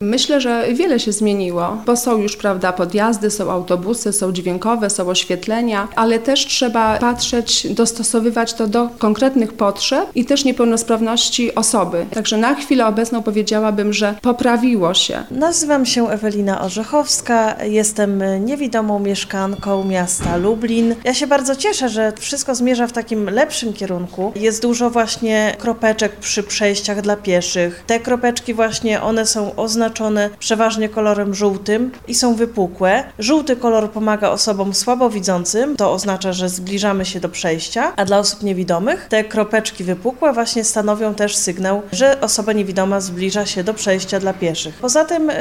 Myślę, że wiele się zmieniło, bo są już, prawda, podjazdy, są autobusy, są dźwiękowe, są oświetlenia, ale też trzeba patrzeć, dostosowywać to do konkretnych potrzeb i też niepełnosprawności osoby. Także na chwilę obecną powiedziałabym, że poprawiło się. Nazywam się Ewelina Orzechowska, jestem niewidomą mieszkanką miasta Lublin. Ja się bardzo cieszę, że wszystko zmierza w takim lepszym kierunku. Jest dużo właśnie kropeczek przy przejściach dla pieszych. Te kropeczki właśnie, one są oznaczone przeważnie kolorem żółtym i są wypukłe. Żółty kolor pomaga osobom słabowidzącym, to oznacza, że zbliżamy się do przejścia, a dla osób niewidomych te kropeczki wypukłe właśnie stanowią też sygnał, że osoba niewidoma zbliża się do przejścia dla pieszych. Poza tym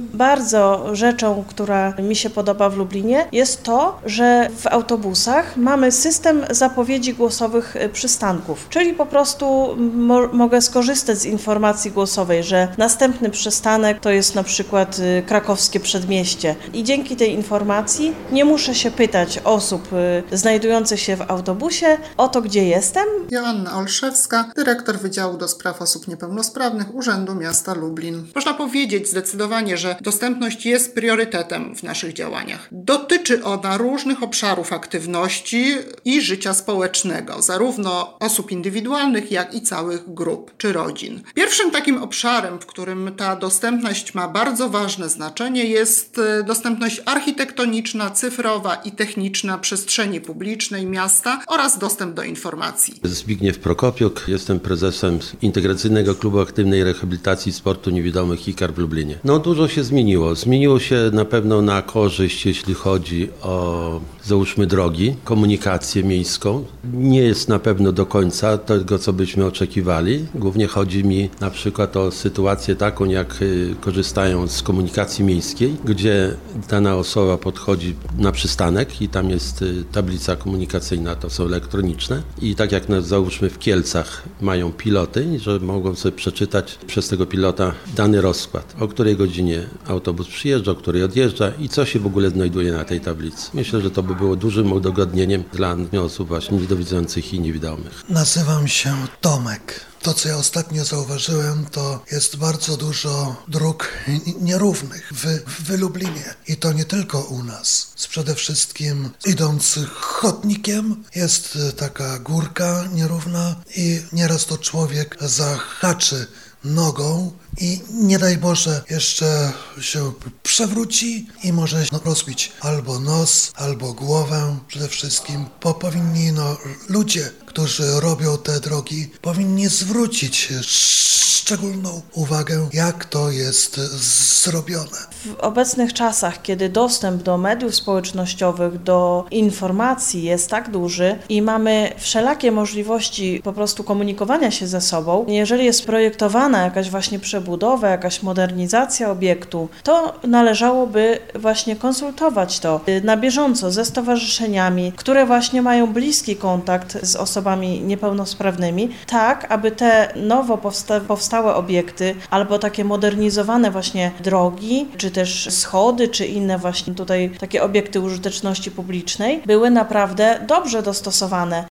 bardzo rzeczą, która mi się podoba w Lublinie, jest to, że w autobusach mamy system zapowiedzi głosowych przystanków, czyli po prostu mogę skorzystać z informacji głosowej, że następny przystanek to jest na przykład krakowskie przedmieście i dzięki tej informacji nie muszę się pytać osób znajdujących się w autobusie o to, gdzie jestem. Joanna Olszewska, dyrektor Wydziału do Spraw Osób Niepełnosprawnych Urzędu Miasta Lublin. Można powiedzieć zdecydowanie, że dostępność jest priorytetem w naszych działaniach. Dotyczy ona różnych obszarów aktywności i życia społecznego, zarówno osób indywidualnych, jak i całych grup czy rodzin. Pierwszym takim obszarem, w którym ta dostępność ma bardzo ważne znaczenie, jest dostępność architektoniczna, cyfrowa i techniczna przestrzeni publicznej miasta oraz dostęp do informacji. Zbigniew Prokopiuk, jestem prezesem Integracyjnego Klubu Aktywnej Rehabilitacji Sportu Niewidomych IKAR w Lublinie. Dużo się zmieniło. Zmieniło się na pewno na korzyść, jeśli chodzi o, załóżmy, drogi, komunikację miejską. Nie jest na pewno do końca tego, co byśmy oczekiwali. Głównie chodzi mi na przykład o sytuację taką, jak korzystają z komunikacji miejskiej, gdzie dana osoba podchodzi na przystanek i tam jest tablica komunikacyjna, to są elektroniczne. I tak jak załóżmy w Kielcach mają piloty, że mogą sobie przeczytać przez tego pilota dany rozkład, o której godzinie autobus przyjeżdża, o której odjeżdża i co się w ogóle znajduje na tej tablicy. Myślę, że to by było dużym udogodnieniem dla osób właśnie niedowidzących i niewidomych. Nazywam się Tomek. To, co ja ostatnio zauważyłem, to jest bardzo dużo dróg nierównych w Lublinie. I to nie tylko u nas. Przede wszystkim idąc chodnikiem jest taka górka nierówna i nieraz to człowiek zahaczy nogą i nie daj Boże jeszcze się przewróci i może rozbić albo nos, albo głowę. Przede wszystkim powinni ludzie, którzy robią te drogi, powinni zwrócić szczególną uwagę, jak to jest zrobione. W obecnych czasach, kiedy dostęp do mediów społecznościowych, do informacji jest tak duży i mamy wszelakie możliwości po prostu komunikowania się ze sobą, jeżeli jest projektowana jakaś właśnie przebudowa, jakaś modernizacja obiektu, to należałoby właśnie konsultować to na bieżąco ze stowarzyszeniami, które właśnie mają bliski kontakt z osobami niepełnosprawnymi, tak aby te nowo powstałe obiekty albo takie modernizowane właśnie drogi, czy też schody, czy inne właśnie tutaj takie obiekty użyteczności publicznej były naprawdę dobrze dostosowane.